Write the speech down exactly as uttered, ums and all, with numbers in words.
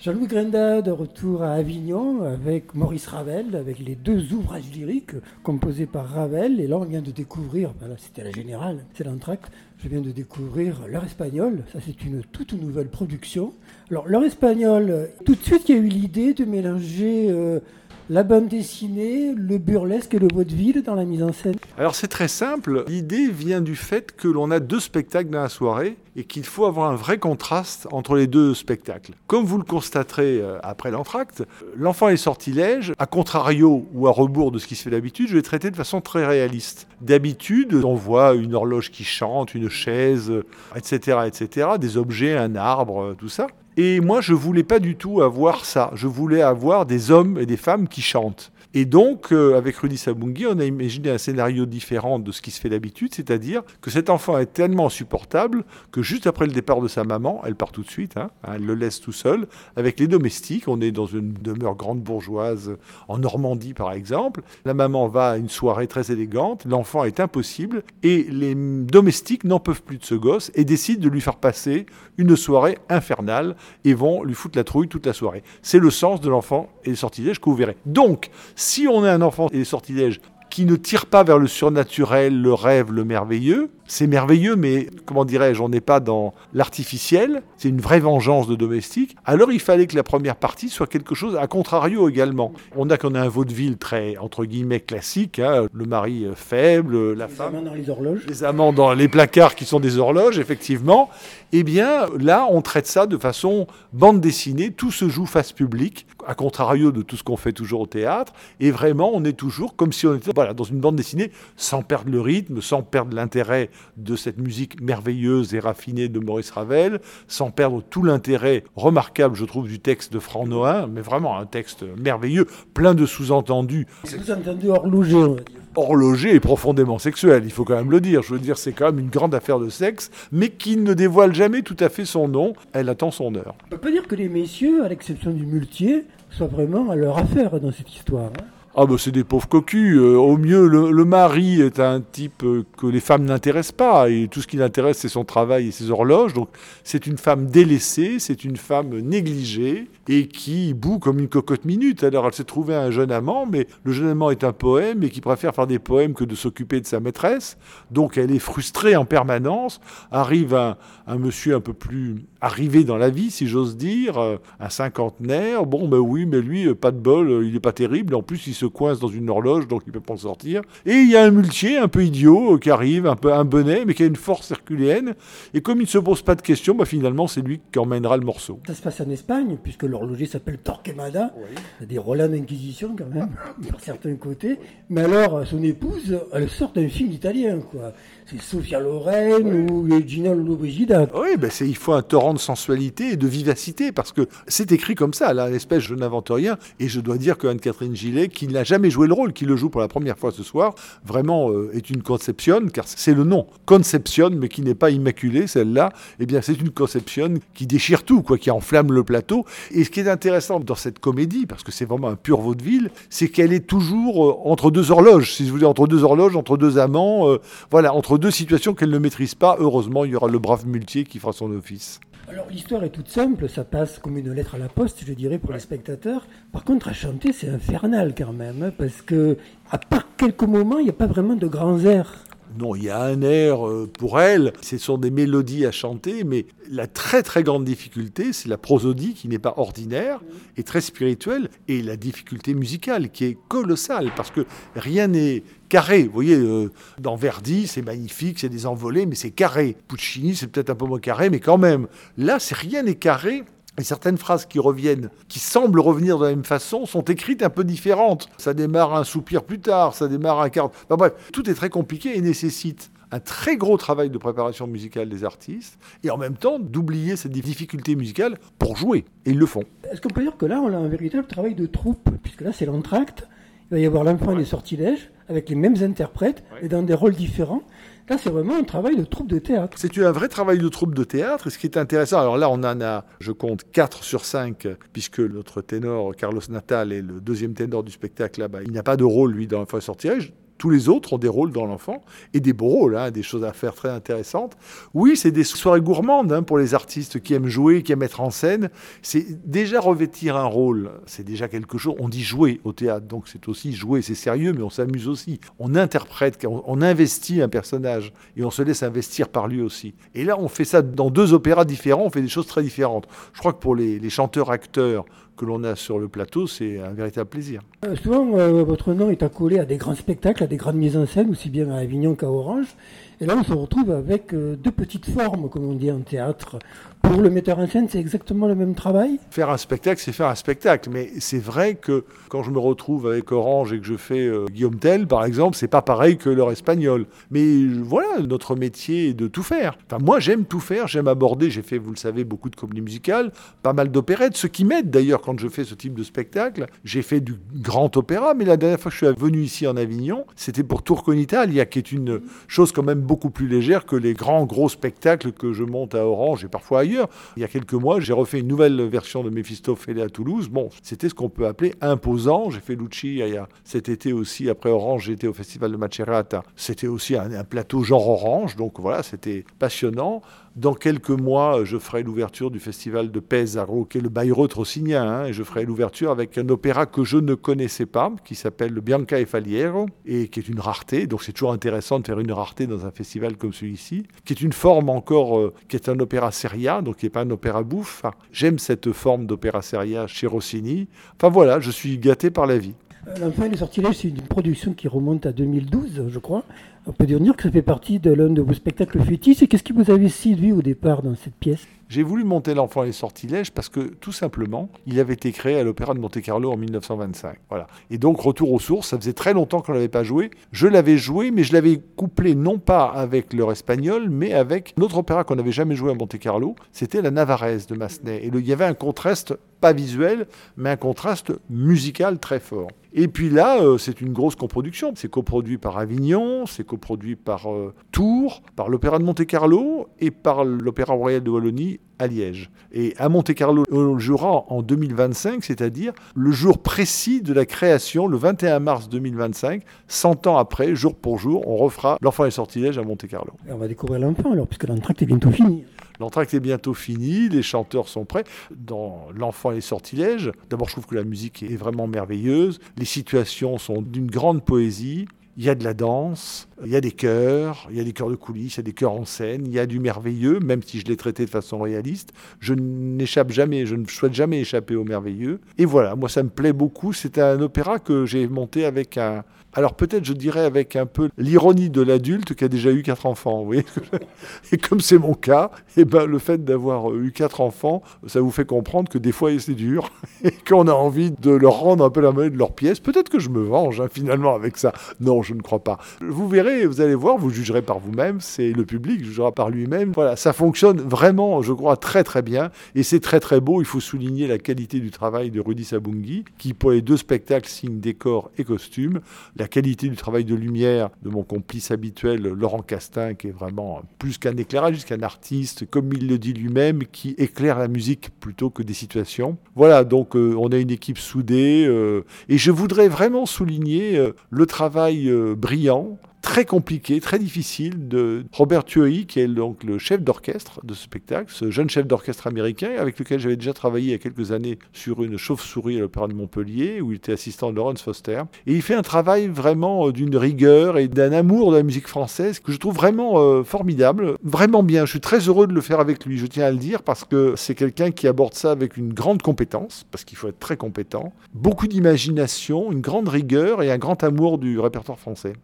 Jean-Louis Grinda de retour à Avignon avec Maurice Ravel, avec les deux ouvrages lyriques composés par Ravel. Et là, on vient de découvrir, ben là, c'était la Générale, c'est l'entracte, je viens de découvrir L'heure espagnole. Ça, c'est une toute nouvelle production. Alors, L'heure espagnole, tout de suite, il y a eu l'idée de mélanger euh, la bande dessinée, le burlesque et le vaudeville dans la mise en scène. Alors c'est très simple, l'idée vient du fait que l'on a deux spectacles dans la soirée et qu'il faut avoir un vrai contraste entre les deux spectacles. Comme vous le constaterez après l'entracte, l'enfant et les sortilèges, à contrario ou à rebours de ce qui se fait d'habitude, je vais traiter de façon très réaliste. D'habitude, on voit une horloge qui chante, une chaise, et cetera, et cetera, des objets, un arbre, tout ça. Et moi, je voulais pas du tout avoir ça. Je voulais avoir des hommes et des femmes qui chantent. Et donc, euh, avec Rudy Sabungui, on a imaginé un scénario différent de ce qui se fait d'habitude, c'est-à-dire que cet enfant est tellement insupportable que juste après le départ de sa maman, elle part tout de suite, hein, elle le laisse tout seul, avec les domestiques. On est dans une demeure grande bourgeoise en Normandie, par exemple. La maman va à une soirée très élégante, l'enfant est impossible, et les domestiques n'en peuvent plus de ce gosse et décident de lui faire passer une soirée infernale et vont lui foutre la trouille toute la soirée. C'est le sens de l'enfant et les sortilèges que vous verrez. Donc, si on a un enfant et les sortilèges qui ne tirent pas vers le surnaturel, le rêve, le merveilleux, c'est merveilleux, mais comment dirais-je, on n'est pas dans l'artificiel, c'est une vraie vengeance de domestique, alors il fallait que la première partie soit quelque chose à contrario également. On a qu'on a un vaudeville très, entre guillemets, classique, hein, le mari faible, la les femme... amants dans les horloges. Les amants dans les placards qui sont des horloges, effectivement. Eh bien, là, on traite ça de façon bande dessinée, tout se joue face publique, à contrario de tout ce qu'on fait toujours au théâtre, et vraiment, on est toujours comme si on était voilà, dans une bande dessinée, sans perdre le rythme, sans perdre l'intérêt de cette musique merveilleuse et raffinée de Maurice Ravel, sans perdre tout l'intérêt remarquable, je trouve, du texte de Franck Nohain, mais vraiment un texte merveilleux, plein de sous-entendus. Sous-entendu horloger, on va dire. Horloger et profondément sexuel, il faut quand même le dire. Je veux dire, c'est quand même une grande affaire de sexe, mais qui ne dévoile jamais tout à fait son nom. Elle attend son heure. On peut pas dire que les messieurs, à l'exception du muletier, soient vraiment à leur affaire dans cette histoire. Hein. Ah ben c'est des pauvres cocus. Euh, au mieux, le, le mari est un type euh, que les femmes n'intéressent pas. Et tout ce qui l'intéresse, c'est son travail et ses horloges. Donc c'est une femme délaissée, c'est une femme négligée et qui bout comme une cocotte minute. Alors elle s'est trouvée un jeune amant, mais le jeune amant est un poème et qui préfère faire des poèmes que de s'occuper de sa maîtresse. Donc elle est frustrée en permanence. Arrive un, un monsieur un peu plus arrivé dans la vie, si j'ose dire, un cinquantenaire. Bon ben oui, mais lui, pas de bol, il n'est pas terrible. En plus, il se coince dans une horloge, donc il peut pas en sortir. Et il y a un muletier un peu idiot euh, qui arrive, un peu un bonnet, mais qui a une force herculéenne. Et comme il ne se pose pas de questions, bah, finalement, c'est lui qui emmènera le morceau. Ça se passe en Espagne, puisque l'horloger s'appelle Torquemada. Oui. Il y a des Roland d'Inquisition, quand même, par certains côtés. Mais alors, son épouse, elle sort d'un film italien, quoi. C'est Sofia Loren oui. ou Gina Lollobrigida. Oui, ben c'est, il faut un torrent de sensualité et de vivacité, parce que c'est écrit comme ça, là, l'espèce, je n'invente rien. Et je dois dire que Anne-Catherine Gillet, qui n'a jamais joué le rôle, qui le joue pour la première fois ce soir, vraiment euh, est une conception, car c'est le nom, conception, mais qui n'est pas immaculée, celle-là, eh bien c'est une conception qui déchire tout, quoi, qui enflamme le plateau. Et ce qui est intéressant dans cette comédie, parce que c'est vraiment un pur vaudeville, c'est qu'elle est toujours euh, entre deux horloges, si vous voulez, entre deux horloges, entre deux amants, euh, voilà, entre deux situations qu'elle ne maîtrise pas. Heureusement, il y aura le brave muletier qui fera son office. Alors l'histoire est toute simple, ça passe comme une lettre à la poste, je dirais, pour les spectateurs. Par contre, à chanter, c'est infernal quand même, hein, parce que à part quelques moments, il n'y a pas vraiment de grands airs. Non, il y a un air euh, pour elle, ce sont des mélodies à chanter, mais la très très grande difficulté, c'est la prosodie qui n'est pas ordinaire et très spirituelle, et la difficulté musicale qui est colossale, parce que rien n'est carré. Vous voyez, euh, dans Verdi, c'est magnifique, c'est des envolées, mais c'est carré. Puccini, c'est peut-être un peu moins carré, mais quand même. Là, c'est rien n'est carré. Et certaines phrases qui reviennent, qui semblent revenir de la même façon, sont écrites un peu différentes. Ça démarre un soupir plus tard, ça démarre un quart... Enfin, bref, tout est très compliqué et nécessite un très gros travail de préparation musicale des artistes, et en même temps d'oublier cette difficulté musicale pour jouer. Et ils le font. Est-ce qu'on peut dire que là, on a un véritable travail de troupe, puisque là, c'est l'entracte, il va y avoir l'enfant et les sortilèges, avec les mêmes interprètes, ouais. et dans des rôles différents. Là, c'est vraiment un travail de troupe de théâtre. C'est un vrai travail de troupe de théâtre. Et ce qui est intéressant, alors là, on en a, je compte, quatre sur cinq, puisque notre ténor, Carlos Natal, est le deuxième ténor du spectacle là-bas. Il n'a pas de rôle, lui, dans l'enfant et sortilèges. Tous les autres ont des rôles dans l'enfant, et des beaux rôles, hein, des choses à faire très intéressantes. Oui, c'est des soirées gourmandes hein, pour les artistes qui aiment jouer, qui aiment être en scène. C'est déjà revêtir un rôle, c'est déjà quelque chose. On dit jouer au théâtre, donc c'est aussi jouer, c'est sérieux, mais on s'amuse aussi. On interprète, on, on investit un personnage, et on se laisse investir par lui aussi. Et là, on fait ça dans deux opéras différents, on fait des choses très différentes. Je crois que pour les, les chanteurs-acteurs que l'on a sur le plateau, c'est un véritable plaisir. Euh, souvent, euh, votre nom est accolé à des grands spectacles, à des grandes mises en scène, aussi bien à Avignon qu'à Orange. Et là, on se retrouve avec euh, deux petites formes, comme on dit en théâtre. Pour le metteur en scène, c'est exactement le même travail ? Faire un spectacle, c'est faire un spectacle. Mais c'est vrai que quand je me retrouve avec Orange et que je fais euh, Guillaume Tell, par exemple, c'est pas pareil que leur espagnol. Mais voilà, notre métier est de tout faire. Enfin, moi, j'aime tout faire, j'aime aborder. J'ai fait, vous le savez, beaucoup de comédies musicales, pas mal d'opérettes, ce qui m'aide d'ailleurs quand je fais ce type de spectacle. J'ai fait du grand opéra, mais la dernière fois que je suis venu ici en Avignon, c'était pour Turco in Italia, qui est une chose quand même beaucoup plus légère que les grands gros spectacles que je monte à Orange et parfois ailleurs. Il y a quelques mois, j'ai refait une nouvelle version de Méphistophélès à Toulouse. Bon, c'était ce qu'on peut appeler imposant. J'ai fait Lucia il y a cet été aussi. Après Orange, j'étais au festival de Macerata. C'était aussi un, un plateau genre Orange. Donc voilà, c'était passionnant. Dans quelques mois, je ferai l'ouverture du festival de Pesaro, qui est le Bayreuth rossinien, hein, et je ferai l'ouverture avec un opéra que je ne connaissais pas, qui s'appelle le Bianca e Faliero, et qui est une rareté. Donc c'est toujours intéressant de faire une rareté dans un festival comme celui-ci, qui est une forme encore, euh, qui est un opéra seria, donc qui n'est pas un opéra bouffe. Enfin, j'aime cette forme d'opéra seria chez Rossini. Enfin voilà, je suis gâté par la vie. L'Enfant et les Sortilèges, c'est une production qui remonte à deux mille douze, je crois. On peut dire que ça fait partie de l'un de vos spectacles fétiches. Et qu'est-ce qui vous avait séduit au départ dans cette pièce ? J'ai voulu monter L'Enfant et les Sortilèges parce que, tout simplement, il avait été créé à l'Opéra de Monte-Carlo en mille neuf cent vingt-cinq. Voilà. Et donc, retour aux sources, ça faisait très longtemps qu'on ne l'avait pas joué. Je l'avais joué, mais je l'avais couplé non pas avec l'heure espagnole, mais avec un autre opéra qu'on n'avait jamais joué à Monte-Carlo. C'était La Navarrese de Massenet. Et le, il y avait un contraste, pas visuel, mais un contraste musical très fort. Et puis là, euh, c'est une grosse coproduction. C'est coproduit par Avignon, c'est coproduit par euh, Tours, par l'Opéra de Monte-Carlo et par l'Opéra Royal de Wallonie à Liège. Et à Monte-Carlo, on jouera en deux mille vingt-cinq, c'est-à-dire le jour précis de la création, le vingt et un mars deux mille vingt-cinq, cent ans après, jour pour jour, on refera L'Enfant et les Sortilèges à Monte-Carlo. Et on va découvrir l'enfant alors, puisque l'entracte est bientôt fini. L'entracte est bientôt fini, les chanteurs sont prêts. Dans L'Enfant et les Sortilèges, d'abord je trouve que la musique est vraiment merveilleuse, les situations sont d'une grande poésie. Il y a de la danse, il y a des chœurs, il y a des chœurs de coulisses, il y a des chœurs en scène, il y a du merveilleux, même si je l'ai traité de façon réaliste. Je n'échappe jamais, je ne souhaite jamais échapper au merveilleux. Et voilà, moi ça me plaît beaucoup. C'est un opéra que j'ai monté avec un... Alors peut-être je dirais avec un peu l'ironie de l'adulte qui a déjà eu quatre enfants. Vous voyez. Et comme c'est mon cas, et ben, le fait d'avoir eu quatre enfants, ça vous fait comprendre que des fois c'est dur et qu'on a envie de leur rendre un peu la monnaie de leur pièce. Peut-être que je me venge hein, finalement avec ça. Non, je ne crois pas. Vous verrez, vous allez voir, vous jugerez par vous-même, c'est le public jugera par lui-même. Voilà, ça fonctionne vraiment, je crois, très très bien et c'est très très beau. Il faut souligner la qualité du travail de Rudy Sabunghi qui, pour les deux spectacles, signe décor et costume. La qualité du travail de lumière de mon complice habituel, Laurent Castin, qui est vraiment plus qu'un éclairage, qu'un artiste, comme il le dit lui-même, qui éclaire la musique plutôt que des situations. Voilà, donc euh, on a une équipe soudée euh, et je voudrais vraiment souligner euh, le travail euh, brillant, très compliqué, très difficile de Robert Thuey, qui est donc le chef d'orchestre de ce spectacle, ce jeune chef d'orchestre américain avec lequel j'avais déjà travaillé il y a quelques années sur une chauve-souris à l'Opéra de Montpellier, où il était assistant de Laurence Foster. Et il fait un travail vraiment d'une rigueur et d'un amour de la musique française que je trouve vraiment euh, formidable, vraiment bien. Je suis très heureux de le faire avec lui, je tiens à le dire, parce que c'est quelqu'un qui aborde ça avec une grande compétence, parce qu'il faut être très compétent, beaucoup d'imagination, une grande rigueur et un grand amour du répertoire français.